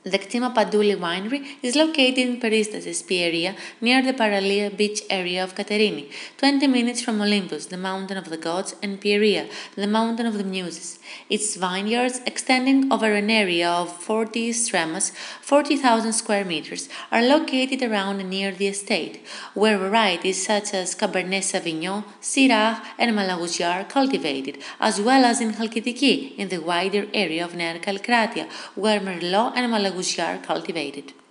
The Ctima Paduli winery is located in Peristasis, Pieria, near the Paralia beach area of Katerini, 20 minutes from Olympus, the mountain of the gods, and Pieria, the mountain of the muses. Its vineyards, extending over an area of 40 stremas, 40,000 square meters, are located around and near the estate, where varieties such as Cabernet Sauvignon, Syrah, and Malagousia are cultivated, as well as in Chalkidiki, in the wider area of Nea Kalkratia, where Merlot and Malagousia are cultivated.